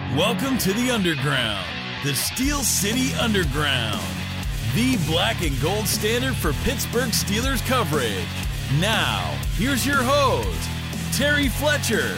Welcome to the Underground, the Steel City Underground, the black and gold standard for Pittsburgh Steelers coverage. Now, here's your host, Terry Fletcher.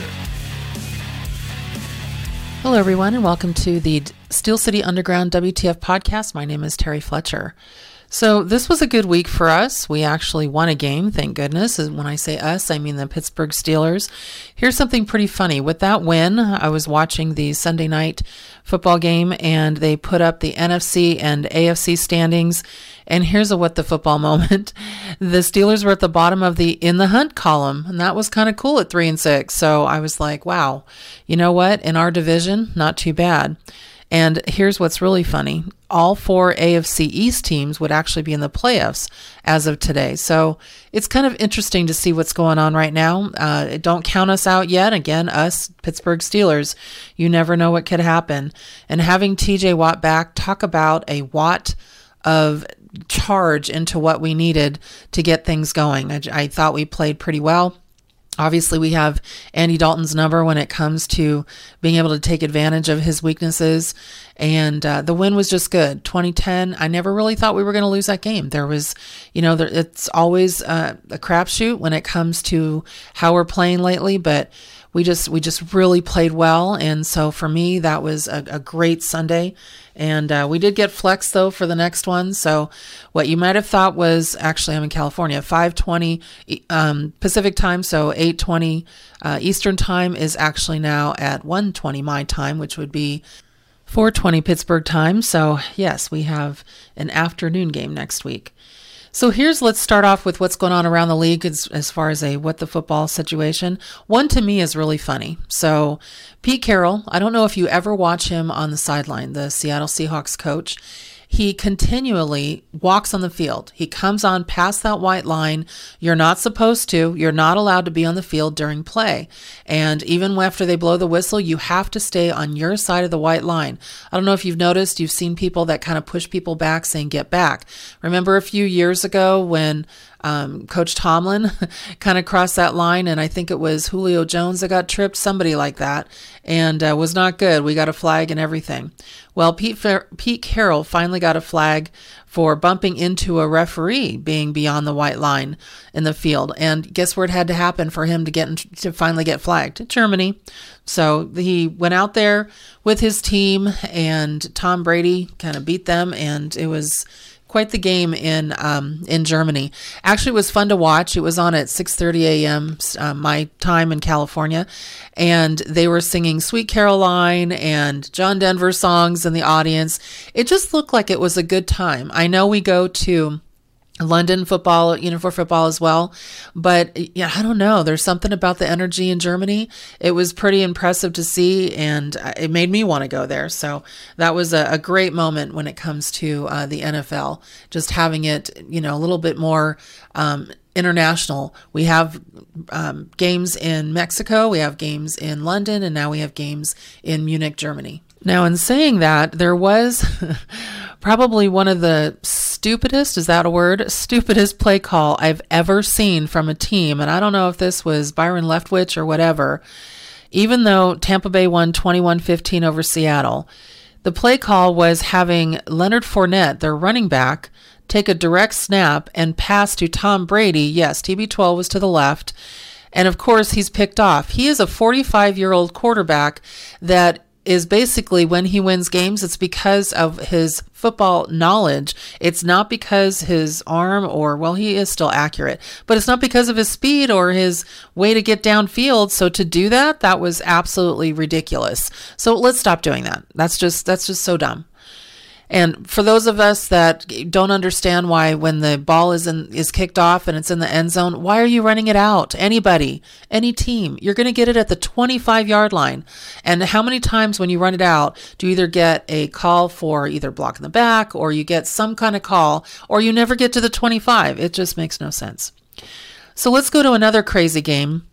Hello, everyone, and welcome to the Steel City Underground WTF podcast. My name is Terry Fletcher. So this was a good week for us. We actually won a game, thank goodness. And when I say us, I mean the Pittsburgh Steelers. Here's something pretty funny. With that win, I was watching the Sunday night football game, and they put up the NFC and AFC standings. And here's a what the football moment. The Steelers were at the bottom of the in the hunt column, and that was kind of cool at 3-6. So I was like, wow, you know what? In our division, not too bad. And here's what's really funny. All four AFC East teams would actually be in the playoffs as of today. So it's kind of interesting to see what's going on right now. Don't count us out yet. Again, us, Pittsburgh Steelers, you never know what could happen. And having TJ Watt back, talk about a Watt of charge into what we needed to get things going. I thought we played pretty well. Obviously, we have Andy Dalton's number when it comes to being able to take advantage of his weaknesses. And the win was just good. 2010, I never really thought we were going to lose that game. There was, it's always a crapshoot when it comes to how we're playing lately, but we just really played well. And so for me, that was a great Sunday. And we did get flex, though, for the next one. So what you might have thought was, actually, I'm in California, 5:20 Pacific time, so 8:20 Eastern time is actually now at 1:20 my time, which would be 4:20 Pittsburgh time. So, yes, we have an afternoon game next week. So let's start off with what's going on around the league as far as a what the football situation. One to me is really funny. So Pete Carroll, I don't know if you ever watch him on the sideline, the Seattle Seahawks coach. He continually walks on the field. He comes on past that white line. You're not supposed to. You're not allowed to be on the field during play. And even after they blow the whistle, you have to stay on your side of the white line. I don't know if you've noticed, you've seen people that kind of push people back saying, get back. Remember a few years ago when Coach Tomlin kind of crossed that line, and I think it was Julio Jones that got tripped, somebody like that, and was not good. We got a flag and everything. Well, Pete Carroll finally got a flag for bumping into a referee being beyond the white line in the field. And guess where it had to happen for him to finally get flagged? Germany. So he went out there with his team, and Tom Brady kind of beat them, and it was quite the game in Germany. Actually, it was fun to watch. It was on at 6:30 a.m. My time in California, and they were singing Sweet Caroline and John Denver songs in the audience. It just looked like it was a good time. I know we go to London football, for football as well. But yeah, I don't know. There's something about the energy in Germany. It was pretty impressive to see, and it made me want to go there. So that was a great moment when it comes to the NFL, just having it, a little bit more international. We have games in Mexico, we have games in London, and now we have games in Munich, Germany. Now, in saying that, there was probably one of the stupidest, is that a word? Stupidest play call I've ever seen from a team. And I don't know if this was Byron Leftwich or whatever. Even though Tampa Bay won 21-15 over Seattle, the play call was having Leonard Fournette, their running back, take a direct snap and pass to Tom Brady. Yes, TB12 was to the left. And of course, he's picked off. He is a 45-year-old quarterback that is basically, when he wins games, it's because of his football knowledge. It's not because his arm he is still accurate, but it's not because of his speed or his way to get downfield. So to do that was absolutely ridiculous. So let's stop doing that. That's just so dumb. And for those of us that don't understand why when the ball is kicked off and it's in the end zone, why are you running it out? Anybody, any team, you're going to get it at the 25-yard line. And how many times when you run it out do you either get a call for either blocking the back, or you get some kind of call, or you never get to the 25? It just makes no sense. So let's go to another crazy game.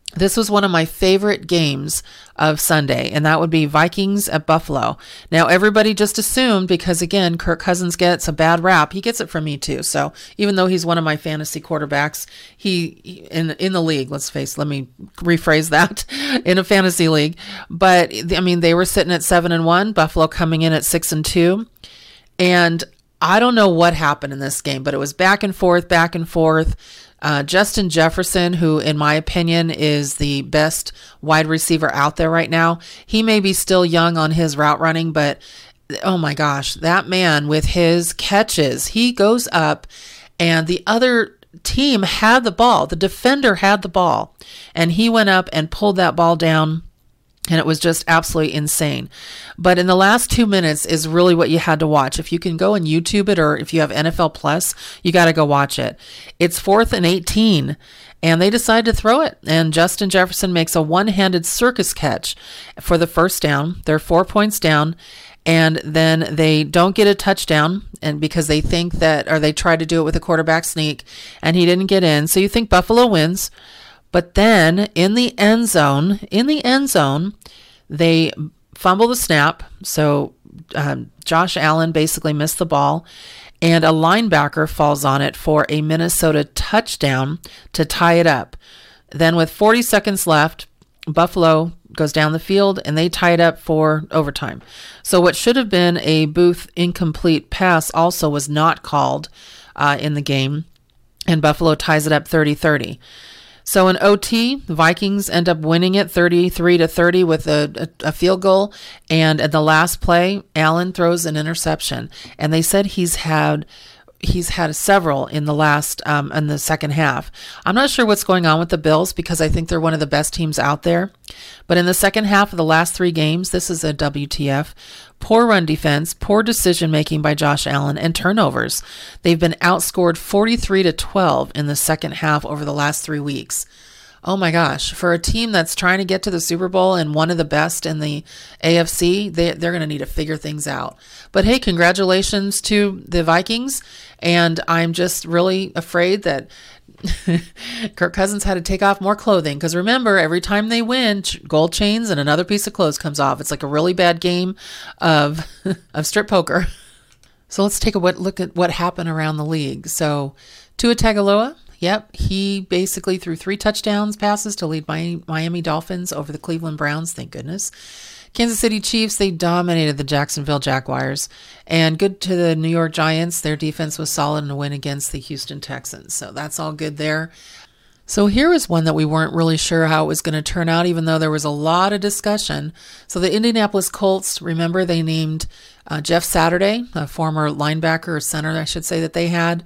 This was one of my favorite games of Sunday, and that would be Vikings at Buffalo. Now, everybody just assumed, because again, Kirk Cousins gets a bad rap. He gets it from me too. So even though he's one of my fantasy quarterbacks, he in the league, let me rephrase that, in a fantasy league. But I mean, they were sitting at 7-1, Buffalo coming in at 6-2. And I don't know what happened in this game, but it was back and forth, back and forth. Justin Jefferson, who in my opinion is the best wide receiver out there right now, he may be still young on his route running, but oh my gosh, that man with his catches, he goes up and the other team had the ball. The defender had the ball and he went up and pulled that ball down. And it was just absolutely insane. But in the last 2 minutes is really what you had to watch. If you can go and YouTube it, or if you have NFL Plus, you got to go watch it. It's 4th and 18, and they decide to throw it. And Justin Jefferson makes a one-handed circus catch for the first down. They're 4 points down, and then they don't get a touchdown, and because they think that, or they tried to do it with a quarterback sneak, and he didn't get in. So you think Buffalo wins. But then in the end zone, they fumble the snap. So Josh Allen basically missed the ball, and a linebacker falls on it for a Minnesota touchdown to tie it up. Then with 40 seconds left, Buffalo goes down the field and they tie it up for overtime. So what should have been a Booth incomplete pass also was not called in the game, and Buffalo ties it up 30-30. So in OT, the Vikings end up winning it 33-30 with a field goal. And at the last play, Allen throws an interception. And they said he's had several in the second half. I'm not sure what's going on with the Bills because I think they're one of the best teams out there. But in the second half of the last 3 games, this is a WTF. Poor run defense, poor decision making by Josh Allen, and turnovers. They've been outscored 43-12 in the second half over the last 3 weeks. Oh my gosh, for a team that's trying to get to the Super Bowl and one of the best in the AFC, they're going to need to figure things out. But hey, congratulations to the Vikings. And I'm just really afraid that Kirk Cousins had to take off more clothing, because remember, every time they win, gold chains and another piece of clothes comes off. It's like a really bad game of strip poker. So let's take a look at what happened around the league. So Tua Tagovailoa, yep, he basically threw 3 touchdowns passes to lead Miami Dolphins over the Cleveland Browns, thank goodness. Kansas City Chiefs, they dominated the Jacksonville Jaguars. And good to the New York Giants. Their defense was solid in a win against the Houston Texans. So that's all good there. So here is one that we weren't really sure how it was going to turn out, even though there was a lot of discussion. So the Indianapolis Colts, remember, they named Jeff Saturday, a former linebacker or center, I should say, that they had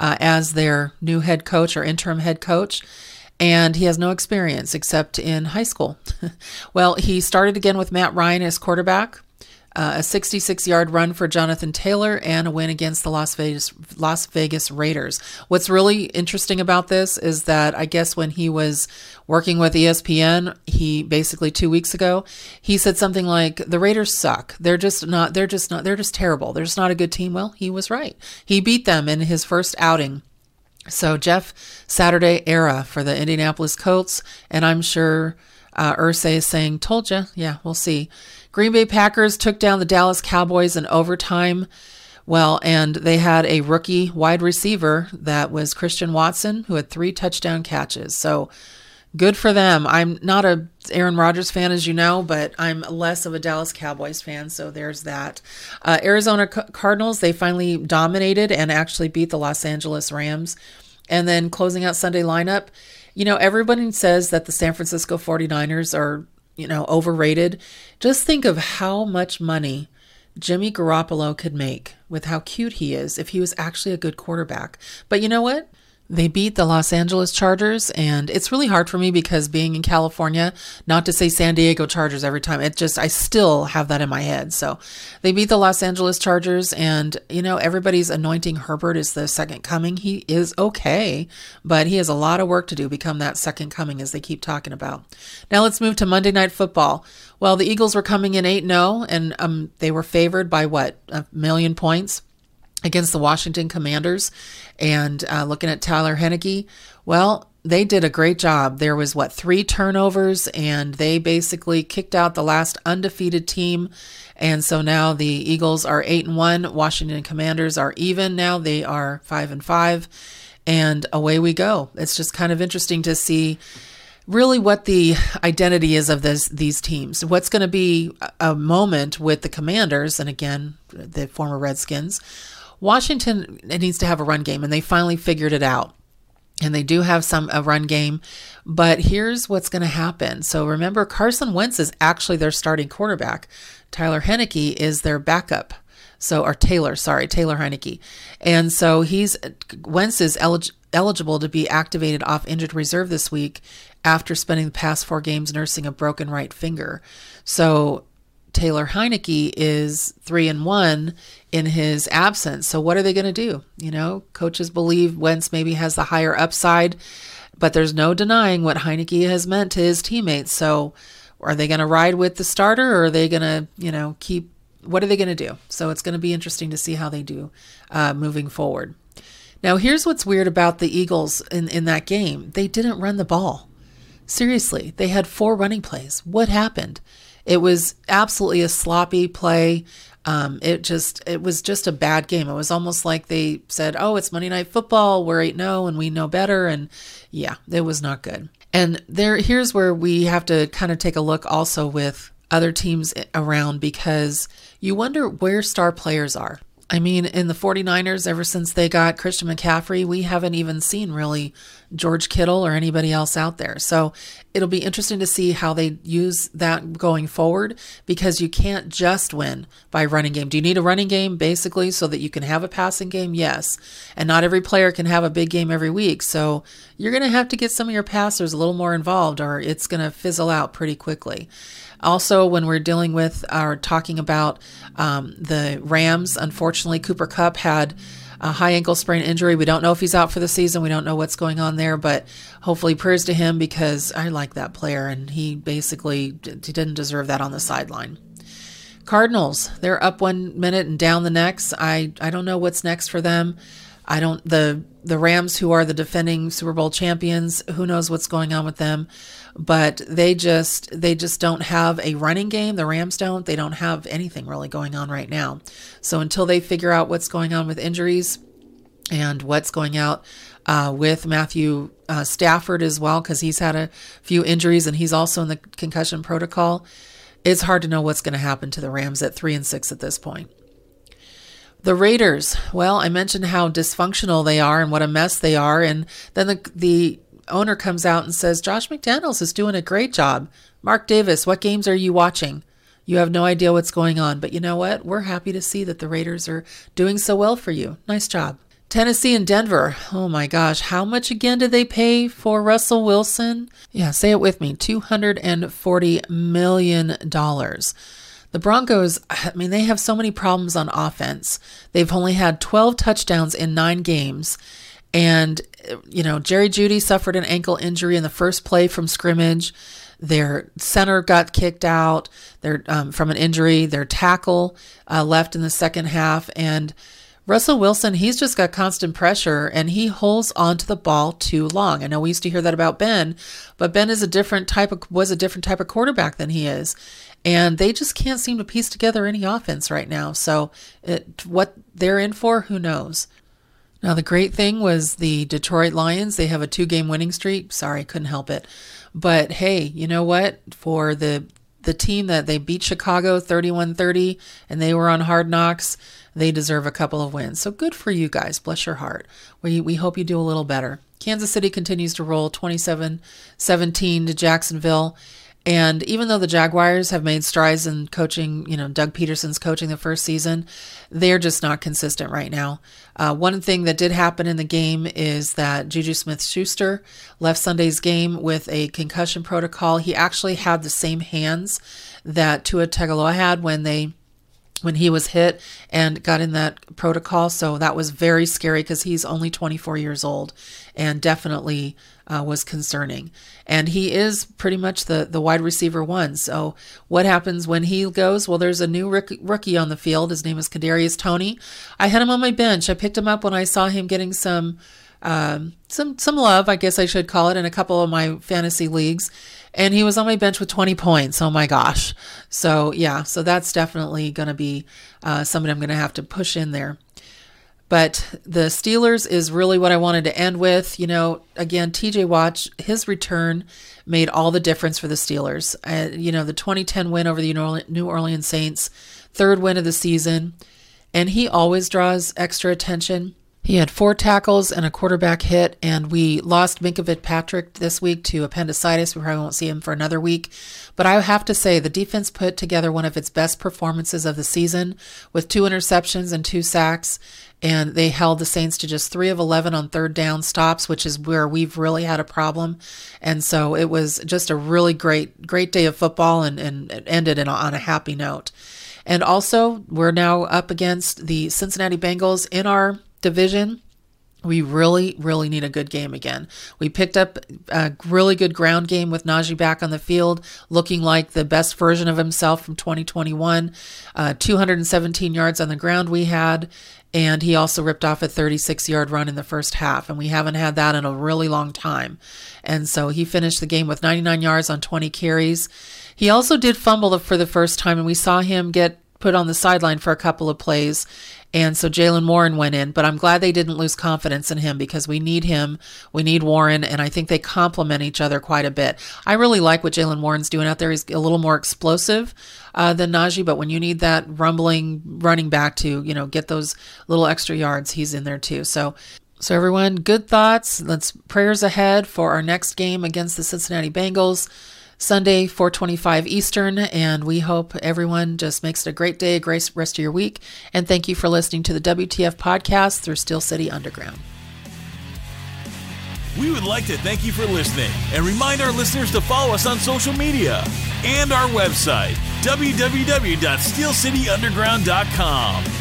as their new head coach or interim head coach. And he has no experience except in high school. Well, he started again with Matt Ryan as quarterback, a 66-yard run for Jonathan Taylor, and a win against the Las Vegas Raiders. What's really interesting about this is that I guess when he was working with ESPN, he basically 2 weeks ago, he said something like, the Raiders suck. They're just terrible. They're just not a good team. Well, he was right. He beat them in his first outing. So Jeff Saturday era for the Indianapolis Colts, and I'm sure Irsay is saying, told you. Yeah, we'll see. Green Bay Packers took down the Dallas Cowboys in overtime. Well, and they had a rookie wide receiver that was Christian Watson, who had 3 touchdown catches. So good for them. I'm not a Aaron Rodgers fan, as you know, but I'm less of a Dallas Cowboys fan, so there's that. Arizona Cardinals, they finally dominated and actually beat the Los Angeles Rams. And then closing out Sunday lineup, everybody says that the San Francisco 49ers are, overrated. Just think of how much money Jimmy Garoppolo could make with how cute he is if he was actually a good quarterback. But you know what? They beat the Los Angeles Chargers, and it's really hard for me because being in California, not to say San Diego Chargers every time, I still have that in my head. So they beat the Los Angeles Chargers, and, everybody's anointing Herbert as the second coming. He is okay, but he has a lot of work to do, become that second coming as they keep talking about. Now let's move to Monday Night Football. Well, the Eagles were coming in 8-0, and they were favored by, 1 million points against the Washington Commanders. And looking at Tyler Heineke, well, they did a great job. There was 3 turnovers, and they basically kicked out the last undefeated team. And so now the Eagles are 8-1. Washington Commanders are even now. They are 5-5, and away we go. It's just kind of interesting to see really what the identity is of these teams. What's going to be a moment with the Commanders, and again, the former Redskins. Washington needs to have a run game, and they finally figured it out. And they do have a run game, but here's what's going to happen. So remember, Carson Wentz is actually their starting quarterback. Tyler Heinicke is their backup. Taylor Heinicke. And so Wentz is eligible to be activated off injured reserve this week after spending the past 4 games nursing a broken right finger. So Taylor Heinicke is 3-1 in his absence. So what are they going to do? Coaches believe Wentz maybe has the higher upside, but there's no denying what Heinicke has meant to his teammates. So are they going to ride with the starter, or are they going to, what are they going to do? So it's going to be interesting to see how they do moving forward. Now, here's what's weird about the Eagles in that game. They didn't run the ball. Seriously, they had 4 running plays. What happened? It was absolutely a sloppy play. It was just a bad game. It was almost like they said, oh, it's Monday Night Football. We're 8-0 and we know better. And yeah, it was not good. And here's where we have to kind of take a look also with other teams around, because you wonder where star players are. I mean, in the 49ers, ever since they got Christian McCaffrey, we haven't even seen really George Kittle or anybody else out there. So it'll be interesting to see how they use that going forward, because you can't just win by running game. Do you need a running game basically so that you can have a passing game? Yes. And not every player can have a big game every week. So you're going to have to get some of your passers a little more involved, or it's going to fizzle out pretty quickly. Also, when we're dealing with or talking about the Rams, unfortunately, Cooper Kupp had a high ankle sprain injury. We don't know if he's out for the season. We don't know what's going on there, but hopefully prayers to him, because I like that player, and he didn't deserve that on the sideline. Cardinals, they're up 1 minute and down the next. I don't know what's next for them. The Rams, who are the defending Super Bowl champions, who knows what's going on with them, but they just don't have a running game. The Rams don't. They don't have anything really going on right now. So until they figure out what's going on with injuries and what's going out with Matthew Stafford as well, because he's had a few injuries and he's also in the concussion protocol, it's hard to know what's going to happen to the Rams at 3-6 at this point. The Raiders, well, I mentioned how dysfunctional they are and what a mess they are. And then the owner comes out and says, Josh McDaniels is doing a great job. Mark Davis, what games are you watching? You have no idea what's going on. But you know what? We're happy to see that the Raiders are doing so well for you. Nice job. Tennessee and Denver. Oh my gosh. How much again did they pay for Russell Wilson? Yeah, say it with me. $240 million. The Broncos, I mean, they have so many problems on offense. They've only had 12 touchdowns in 9 games. And, Jerry Jeudy suffered an ankle injury in the first play from scrimmage. Their center got kicked out from an injury. Their tackle left in the second half. And Russell Wilson, he's just got constant pressure, and he holds onto the ball too long. I know we used to hear that about Ben, but Ben was a different type of quarterback than he is. And they just can't seem to piece together any offense right now. So what they're in for, who knows? Now, the great thing was the Detroit Lions. They have a 2-game winning streak. Sorry, couldn't help it. But hey, you know what? For the team that they beat Chicago 31-30 and they were on Hard Knocks, they deserve a couple of wins. So good for you guys. Bless your heart. We hope you do a little better. Kansas City continues to roll 27-17 to Jacksonville. And even though the Jaguars have made strides in coaching, Doug Peterson's coaching the first season, they're just not consistent right now. One thing that did happen in the game is that Juju Smith-Schuster left Sunday's game with a concussion protocol. He actually had the same hands that Tua Tagovailoa had when he was hit and got in that protocol. So that was very scary because he's only 24 years old and definitely was concerning. And he is pretty much the wide receiver one. So what happens when he goes? Well, there's a new rookie on the field. His name is Kadarius Toney. I had him on my bench. I picked him up when I saw him getting some some love, I guess I should call it, in a couple of my fantasy leagues. And he was on my bench with 20 points. Oh my gosh. So yeah, so that's definitely going to be somebody I'm going to have to push in there. But the Steelers is really what I wanted to end with. You know, again, TJ Watt, his return made all the difference for the Steelers. You know, the 2010 win over the New Orleans Saints, third win of the season, and he always draws extra attention. He had 4 tackles and a quarterback hit, and we lost Minkah Fitzpatrick this week to appendicitis. We probably won't see him for another week. But I have to say, the defense put together one of its best performances of the season with 2 interceptions and 2 sacks, and they held the Saints to just 3 of 11 on third down stops, which is where we've really had a problem. And so it was just a really great day of football, and it ended on a happy note. And also, we're now up against the Cincinnati Bengals in our division. We really need a good game again. We picked up a really good ground game with Najee back on the field, looking like the best version of himself from 2021. 217 yards on the ground we had, and he also ripped off a 36-yard run in the first half, and we haven't had that in a really long time. And so he finished the game with 99 yards on 20 carries. He also did fumble for the first time, and we saw him get put on the sideline for a couple of plays. And so Jaylen Warren went in, but I'm glad they didn't lose confidence in him because we need him. We need Warren, and I think they complement each other quite a bit. I really like what Jaylen Warren's doing out there. He's a little more explosive than Najee, but when you need that rumbling running back to, you know, get those little extra yards, he's in there too. So everyone, good thoughts. Prayers ahead for our next game against the Cincinnati Bengals. Sunday, 4:25 Eastern, and we hope everyone just makes it a great day, a great rest of your week, and thank you for listening to the WTF podcast through Steel City Underground. We would like to thank you for listening and remind our listeners to follow us on social media and our website, www.steelcityunderground.com.